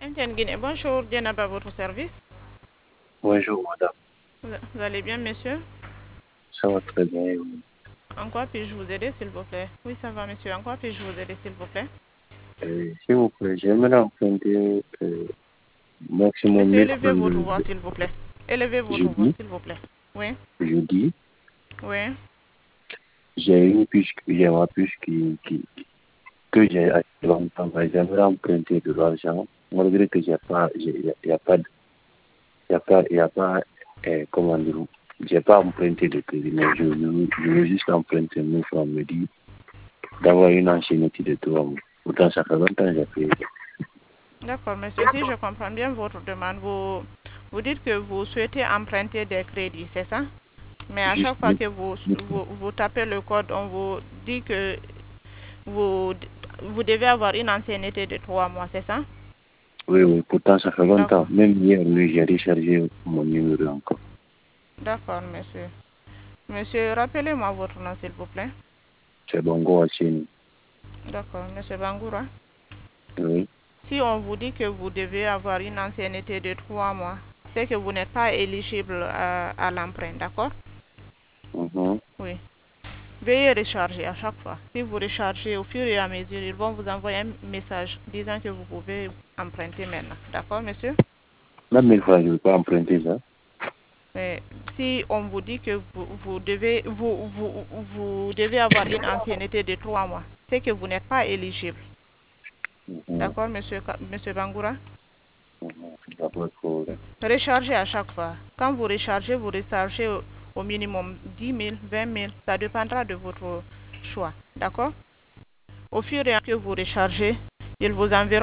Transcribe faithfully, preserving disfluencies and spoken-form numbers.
Guinée, bonjour, Dienaba, à votre service. Bonjour madame, Vous vous allez bien, monsieur? ça va très bien. et vous? En quoi puis-je vous aider, s'il vous plaît? Oui, ça va, monsieur. En quoi puis-je vous aider, s'il vous plaît? Euh, S'il vous plaît, j'aimerais emprunter euh, maximum Monsieur, mille élevez francs votre de voix, s'il vous plaît. Élevez votre voix, jeudi. s'il vous plaît. Oui, Jeudi, oui. j'ai une puce, j'ai ma puce qui, qui, que j'ai acheté longtemps, mais j'aimerais emprunter de l'argent, malgré que j'ai pas, il n'y a pas, il a pas, il a pas, euh, comment dire, j'ai pas emprunté de crédit, mais je, je, je veux juste emprunter mille francs, me dit d'avoir une ancienneté de trois mois. Pourtant, ça fait longtemps que j'ai payé. D'accord, monsieur. Si je comprends bien votre demande, vous, vous dites que vous souhaitez emprunter des crédits, c'est ça? Mais à Juste chaque fois mille, que vous, mille francs. vous, vous tapez le code, on vous dit que vous, vous devez avoir une ancienneté de trois mois, c'est ça? Oui, oui, pourtant ça fait longtemps. D'accord. Même hier, nuit, j'ai rechargé mon numéro encore. D'accord, monsieur. Monsieur, rappelez-moi votre nom, s'il vous plaît. C'est Bongo Hassini. D'accord, monsieur Bangoura. Oui. Si on vous dit que vous devez avoir une ancienneté de trois mois, c'est que vous n'êtes pas éligible à, à l'emprunt, d'accord? Mhm. Oui. Veuillez recharger à chaque fois. Si vous rechargez au fur et à mesure, ils vont vous envoyer un message disant que vous pouvez emprunter maintenant. D'accord, monsieur? Même mille fois, je ne vais pas emprunter ça. Mais si on vous dit que vous, vous devez, vous, vous, vous devez avoir une ancienneté de trois mois, c'est que vous n'êtes pas éligible. Mhm. D'accord, monsieur, monsieur Bangoura? Mhm. Il n'y a pas de problème. Rechargez à chaque fois. Quand vous rechargez, vous rechargez au, au minimum dix mille, vingt mille. Ça dépendra de votre choix. D'accord? Au fur et à mesure que vous rechargez, ils vous enverront